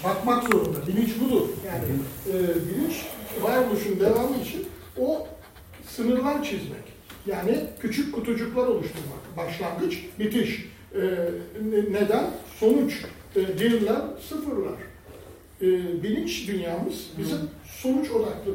bakmak zorunda. Bilinç budur. Yani bilinç varoluşun devamı için o sınırlar çizmek. Yani küçük kutucuklar oluşturmak. Başlangıç, bitiş. Neden? Sonuç. Birler, sıfırlar. Bilinç dünyamız bizim sonuç odaklı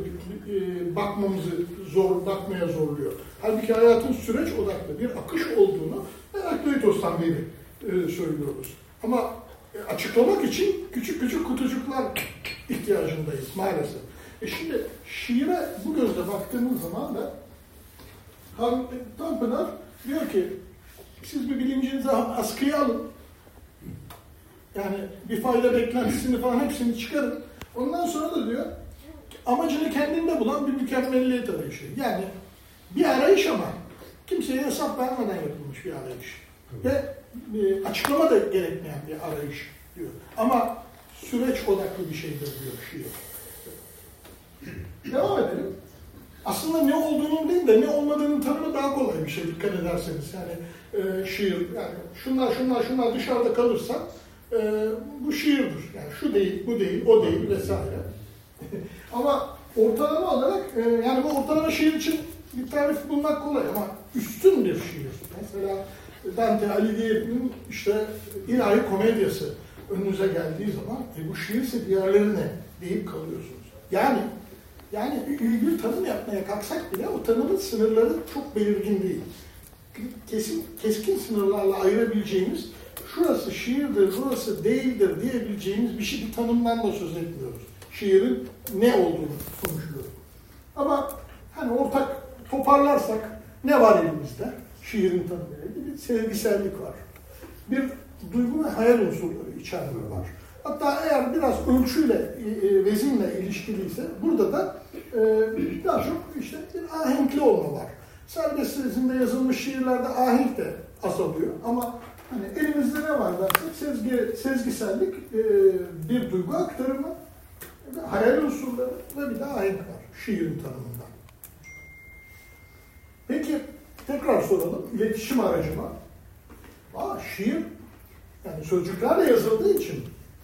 bakmaya zorluyor. Halbuki hayatın süreç odaklı bir akış olduğunu Herakleitos'tan beri söylüyoruz. Ama açıklamak için küçük küçük kutucuklar ihtiyacındayız maalesef. Şimdi şiire bu gözle baktığımız zaman da Tanpınar diyor ki siz bir bilincinizi askıya alın. Yani bir fayda beklentisini falan hepsini çıkarın. Ondan sonra da diyor amacını kendinde bulan bir mükemmelliyet arayışı. Yani bir arayış ama kimseye hesap vermeden yapılmış bir arayış. Ve açıklama da gerekmeyen bir arayış diyor. Ama süreç odaklı bir şeydir diyor şiir. Devam edelim. Aslında ne olduğunun değil de ne olmadığının tanımı daha kolay bir şey dikkat ederseniz. Yani şiir, yani şunlar dışarıda kalırsa bu şiirdir. Yani şu değil, bu değil, o değil vesaire. Ama ortalama olarak, yani bu ortalama şiir için bir tarif bulmak kolay ama üstün bir şiir. Mesela Dante Alighieri'nin işte ilahi komedyası önünüze geldiği zaman bu şiirse diğerleri ne deyip kalıyorsunuz. Yani bir tanım yapmaya kalksak bile o tanımın sınırları çok belirgin değil. Keskin sınırlarla ayırabileceğimiz şurası şiirdir, burası değildir diyebileceğimiz bir tanımdan da söz etmiyoruz. Şiirin ne olduğunu konuşuyoruz. Ama hani ortak toparlarsak ne var elimizde? Şiirin tanımıyla bir sevgisellik var. Bir duygu ve hayal unsurları içeride var. Hatta eğer biraz ölçüyle, vezinle ilişkiliyse burada da daha çok işte bir ahenkli olma var. Serbest vezinde yazılmış şiirlerde ahenk de azalıyor ama hani elimizde ne var dersek sezgisellik, bir duygu aktarımı, hayal unsurları ve bir de ahenk var şiirin tanımında. Peki tekrar soralım iletişim aracıma. Şiir yani sözcüklerle yazıldığı için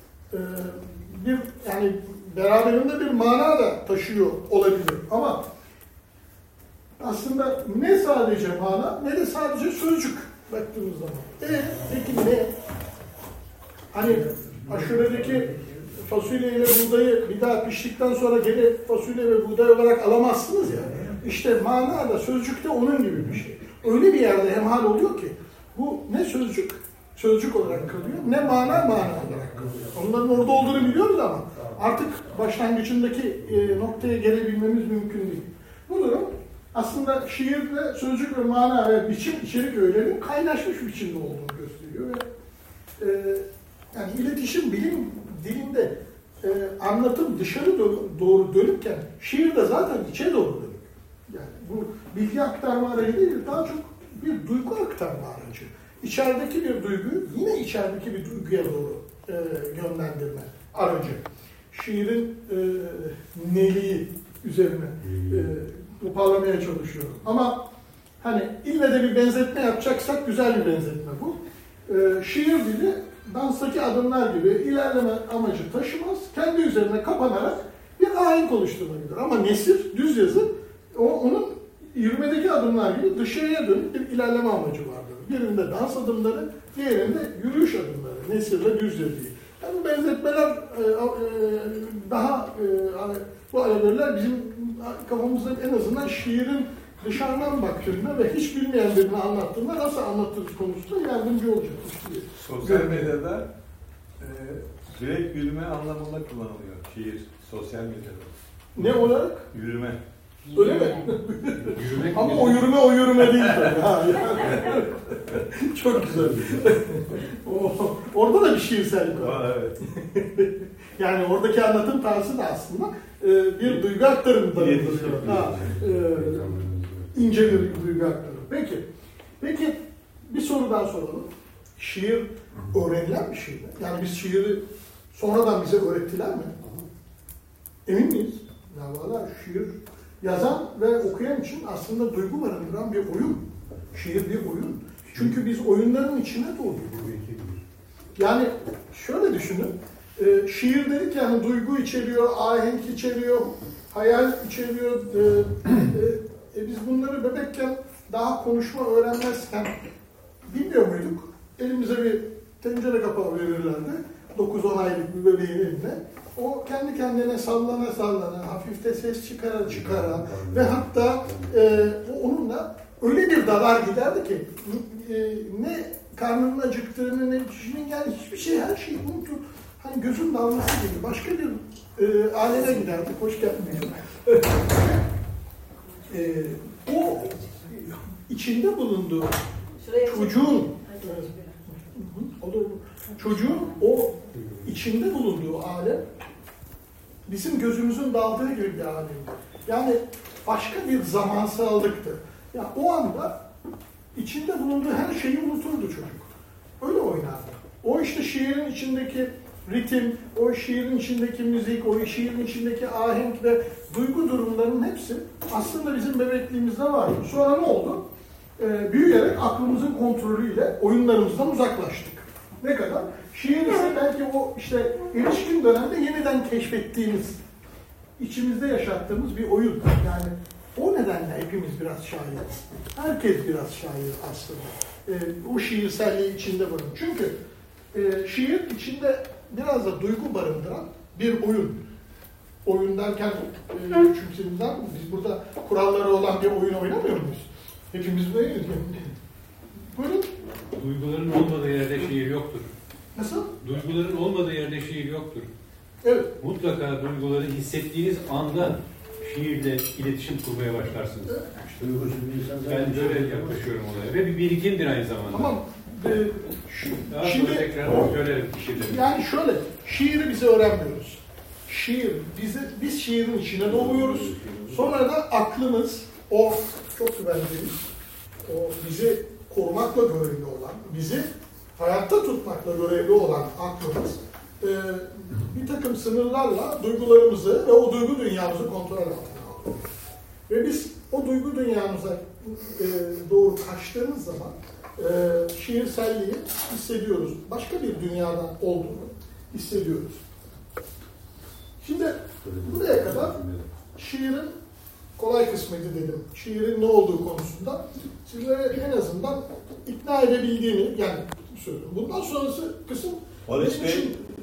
yani beraberinde bir mana da taşıyor olabilir ama aslında ne sadece mana ne de sadece sözcük baktığımız zaman. Peki ne? Hani aşuredeki fasulye ile buğdayı bir daha piştikten sonra geri fasulye ve buğday olarak alamazsınız ya. İşte mana da sözcükte onun gibi bir şey. Öyle bir yerde hemhal oluyor ki bu ne sözcük olarak kalıyor, ne mana olarak kalıyor. Onların orada olduğunu biliyoruz ama artık başlangıcındaki noktaya gelebilmemiz mümkün değil. Bu durum aslında şiirde sözcük ve mana ve biçim, içerik öğelerinin kaynaşmış biçimde olduğunu gösteriyor. Ve yani iletişim bilim dilinde anlatım dışarı doğru dönükken şiir de zaten içe doğru dönük. Yani bu bilgi aktarma aracı değil, daha çok bir duygu aktarma aracı. İçerideki bir duyguyu yine içerideki bir duyguya doğru yönlendirme aracı. Şiirin neliği üzerine toparlamaya çalışıyorum. Ama hani ille de bir benzetme yapacaksak güzel bir benzetme bu. Şiir dili danstaki adımlar gibi ilerleme amacı taşımaz. Kendi üzerine kapanarak bir ahenk oluşturabilir. Ama nesir, düz yazı onun yürümedeki adımlar gibi dışarıya dönük bir ilerleme amacı vardır. Birinde dans adımları, diğerinde yürüyüş adımları. Nesirle düz yazıyı. Yani benzetmeler daha bu alegoriler bizim kafamızda en azından şiirin dışarıdan baktığında ve hiç bilmeyen birini anlattığında nasıl anlatırız konusunda yardımcı olacakmış diye. Sosyal medyada direkt yürüme anlamında kullanılıyor şiir, sosyal medyada. Ne olarak? Yürüme. Öyle mi? Ama o yürüme değil tabii. Çok güzel. Orada da bir şiirsellik var. Evet. Yani oradaki anlatım tarzı da aslında bir duygu aktarımı ince bir duygu aktarımı. Peki bir soru daha soralım. Şiir öğrenilen bir şey mi? Yani biz şiiri sonradan bize öğrettiler mi? Emin miyiz? Ya valla şiir yazan ve okuyan için aslında duygu barındıran bir oyun. Şiir bir oyun. Çünkü biz oyunların içine doğduk. Yani şöyle düşünün. Şiir dedik yani duygu içeriyor, ahenk içeriyor, hayal içeriyor. Biz bunları bebekken daha konuşma öğrenmezken bilmiyor muyduk? Elimize bir tencere kapağı verirlerdi. 9-10 aylık bir bebeğin eline. O kendi kendine sallana sallana, hafif de ses çıkara ve hatta onunla öyle bir dalar giderdi ki ne karnının acıktığını ne kişinin yani hiçbir şey, her şeyi unutur. Hani gözün dalması gibi başka bir aleme giderdik. Hoş geldin. O içinde bulunduğu çocuğun o içinde bulunduğu alem bizim gözümüzün daldığı gibi bir alemdi. Yani başka bir zamansallıktı. Yani o anda içinde bulunduğu her şeyi unuturdu çocuk. Öyle oynardı. O işte şiirin içindeki ritim, o şiirin içindeki müzik, o şiirin içindeki ahenk ve duygu durumlarının hepsi aslında bizim bebekliğimizde vardı. Sonra ne oldu? Büyüyerek aklımızın kontrolüyle oyunlarımızdan uzaklaştık. Ne kadar? Şiir ise belki o işte erişkin dönemde yeniden keşfettiğimiz, içimizde yaşattığımız bir oyun. Yani o nedenle hepimiz biraz şairiz. Herkes biraz şair aslında. O şiirselliği içinde barın. Çünkü şiir içinde biraz da duygu barındıran bir oyun. Oyun derken küçümsediğimizden biz burada kuralları olan bir oyun oynamıyor muyuz? Hepimiz böyle yani. Buyurun. Duyguların olmadığı yerde şiir yoktur. Nasıl? Duyguların olmadığı yerde şiir yoktur. Evet. Mutlaka duyguları hissettiğiniz anda şiirle iletişim kurmaya başlarsınız. Evet. Ben böyle yaklaşıyorum olaya ve bir birikimdir aynı zamanda. Tamam. Daha Şimdi sonra tekrar söylerim şiirleri. yani şöyle, şiiri bize öğrenmiyoruz. Biz şiirin içine doğuyoruz. Sonra da aklımız, o çok güvendiğimiz, o bizi korumakla görevli olan, bizi hayatta tutmakla görevli olan aklımız bir takım sınırlarla duygularımızı ve o duygu dünyamızı kontrol altına alıyor. Ve biz o duygu dünyamıza doğru kaçtığımız zaman şiirselliği hissediyoruz. Başka bir dünyadan olduğunu hissediyoruz. Şimdi buraya kadar şiirin kolay kısmıydı dedim. Şiirin ne olduğu konusunda sizlere en azından ikna edebildiğimi yani söylüyorum. Bundan sonrası kısım Halis Bey,